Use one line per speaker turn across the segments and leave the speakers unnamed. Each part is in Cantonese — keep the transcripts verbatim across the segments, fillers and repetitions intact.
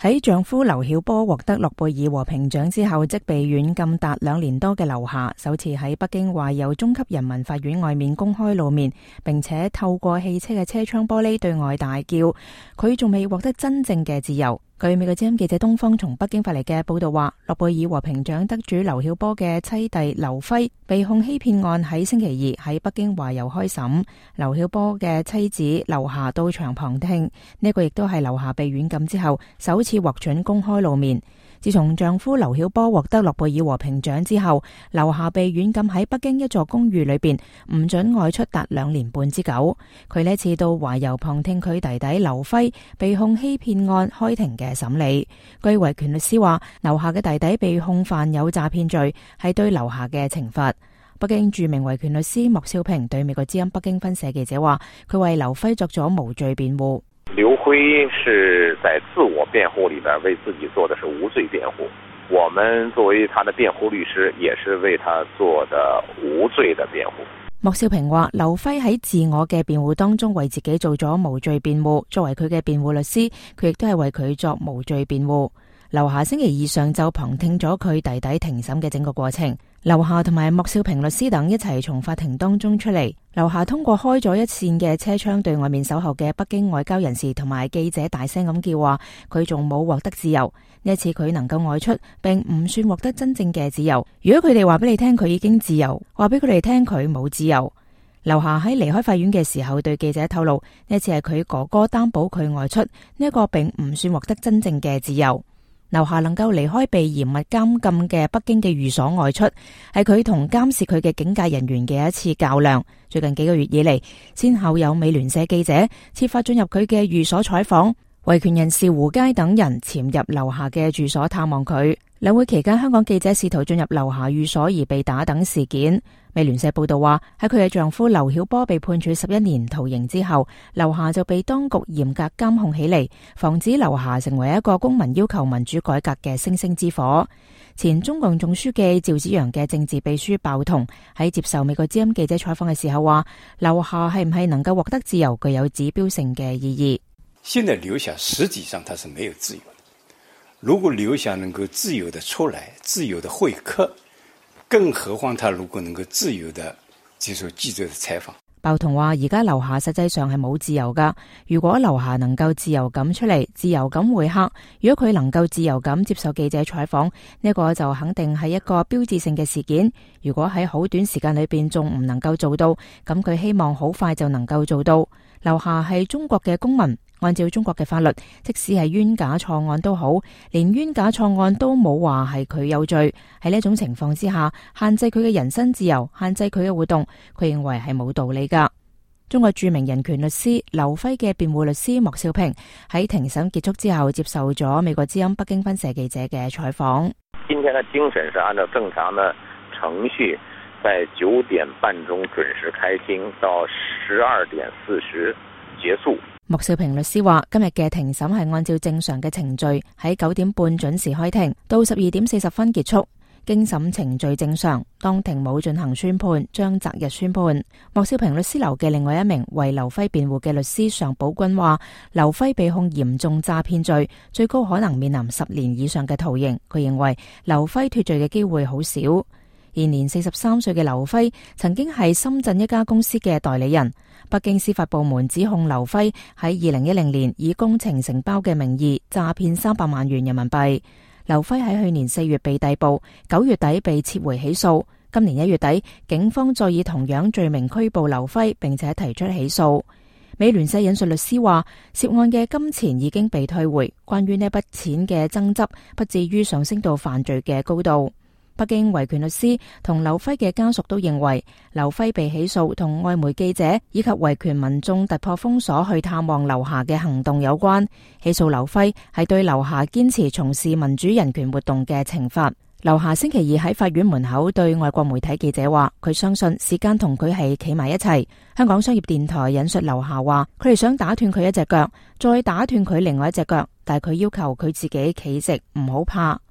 喺丈夫劉曉波獲得諾貝爾和平獎之後，即被軟禁達兩年多嘅劉霞，首次喺北京懷柔中級人民法院外面公開露面，並且透過汽車嘅車窗玻璃對外大叫，佢仲未獲得真正嘅自由。據美國之音記者東方從北京發嚟嘅報道話，諾貝爾和平獎得主劉曉波嘅妻弟劉輝被控欺騙案喺星期二喺北京懷柔開審，劉曉波嘅妻子劉霞到場旁聽，呢個亦都係劉霞被軟禁之後首次獲准公開露面。自從丈夫劉曉波獲得諾貝爾和平獎之後，劉霞被軟禁喺北京一座公寓裏邊，唔准外出達兩年半之久。佢呢次到懷柔旁聽佢弟弟劉輝被控欺騙案開庭嘅審理。據維權律師話，劉霞嘅弟弟被控犯有詐騙罪，係對劉霞嘅懲罰。北京著名維權律師莫少平對美國之音北京分社記者話，佢為劉輝作咗無罪辯護。
劉輝是在自我辯護裏邊為自己做的是無罪辯護，我們作為他的辯護律師，也是為他做的無罪的辯護。
莫少平話，劉輝喺自我嘅辯護當中為自己做咗無罪辯護，作為佢嘅辯護律師，佢亦都係為佢作無罪辯護。劉霞星期二上晝旁聽咗佢弟弟庭審嘅整個過程。劉霞同埋莫少平律師等一齊從法庭當中出嚟。劉霞通過開咗一扇嘅車窗對外面守候嘅北京外交人士同埋記者大聲咁叫話，佢仲冇獲得自由。呢一次佢能夠外出，並唔算獲得真正嘅自由。如果佢哋話俾你聽佢已經自由，話俾佢哋聽佢冇自由。劉霞喺離開法院嘅時候對記者透露，呢一次係佢哥哥擔保佢外出，呢一個並唔算獲得真正嘅自由。劉霞能夠離開被嚴密監禁嘅北京嘅寓所外出，係佢同監視佢嘅警戒人員嘅一次較量。最近幾個月以嚟，先後有美聯社記者設法進入佢嘅寓所採訪，維權人士胡佳等人潛入劉霞嘅住所探望佢。兩會期間，香港記者試圖進入劉霞寓所而被打等事件。美聯社報道話，喺佢嘅丈夫劉曉波被判處十一年徒刑之後，劉霞就被當局嚴格監控起嚟，防止劉霞成為一個公民要求民主改革嘅星星之火。前中共總書記趙紫陽嘅政治秘書鮑彤喺接受美國之音記者採訪嘅時候話，劉霞係唔係能夠獲得自由具有指標性嘅意義。
現在劉霞實際上他是沒有自由的，如果劉霞能夠自由的出來，自由的會客，更何況他如果能夠自由的接受記者的採訪。
鮑彤話，而家劉霞實際上係冇自由噶。如果劉霞能夠自由咁出嚟，自由咁會客，如果佢能夠自由咁接受記者採訪，呢個就肯定係一個標誌性嘅事件。如果喺好短時間裏邊仲唔能夠做到，咁佢希望好快就能夠做到。劉霞係中國嘅公民，按照中國嘅法律，即使係冤假錯案都好，連冤假錯案都冇話係佢有罪。喺呢種情況之下，限制佢嘅人身自由，限制佢嘅活動，佢認為係冇道理噶。中國著名人權律師劉輝嘅辯護律師莫少平喺庭審結束之後接受咗美國之音北京分社記者嘅採訪。
今天的庭審是按照正常的程序，在九點半鐘準時開庭，到十二點四十結束。
莫少平律師話，今日嘅庭審係按照正常嘅程序，喺九點半準時開庭，到十二點四十分結束。經審程序正常，當庭冇進行宣判，將擇日宣判。莫少平律師樓嘅另外一名為劉輝辯護嘅律師尚寶軍話，劉輝被控嚴重詐騙罪，最高可能面臨十年以上嘅徒刑。佢認為劉輝脫罪嘅機會好少。現年四十三歲嘅劉輝曾經係深圳一家公司嘅代理人。北京司法部門指控劉輝喺二零一零年以工程承包嘅名義詐騙三百萬元人民幣。劉輝喺去年四月被逮捕，九月底被撤回起訴。今年一月底，警方再以同樣罪名拘捕劉輝，並且提出起訴。美聯社引述律師話，涉案嘅金錢已經被退回，關於呢筆錢嘅爭執不至於上升到犯罪嘅高度。北京維權律師同劉輝嘅家屬都認為，劉輝被起訴同外媒記者以及維權民眾突破封鎖去探望劉霞嘅行動有關。起訴劉輝係對劉霞堅持從事民主人權活動嘅懲罰。劉霞星期二喺法院門口對外國媒體記者話，佢相信時間同佢係企埋一齊。香港商業電台引述劉霞話，佢哋想打斷佢一隻腳，再打斷佢另外一隻腳，但係佢要求佢自己企直，唔好怕。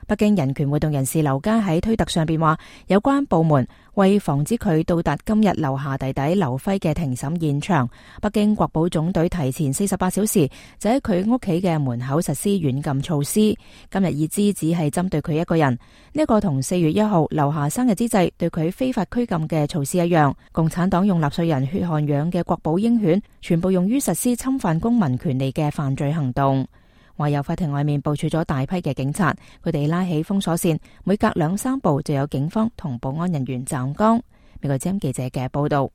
北京人權活動人士劉佳喺推特上邊話，有關部門為防止佢到達今日劉霞弟弟劉輝嘅庭審現場，北京國保總隊提前四十八小時就喺佢屋企嘅門口實施軟禁措施。今日已知只係針對佢一個人，呢個同四月一號劉霞生日之際對佢非法拘禁嘅措施一樣。共產黨用納稅人血汗養嘅國寶鷹犬，全部用於實施侵犯公民權利嘅犯罪行動。話有法庭外面部署咗大批嘅警察，佢哋拉起封鎖線，每隔兩三步就有警方同保安人員站崗。美國之音記者嘅報道。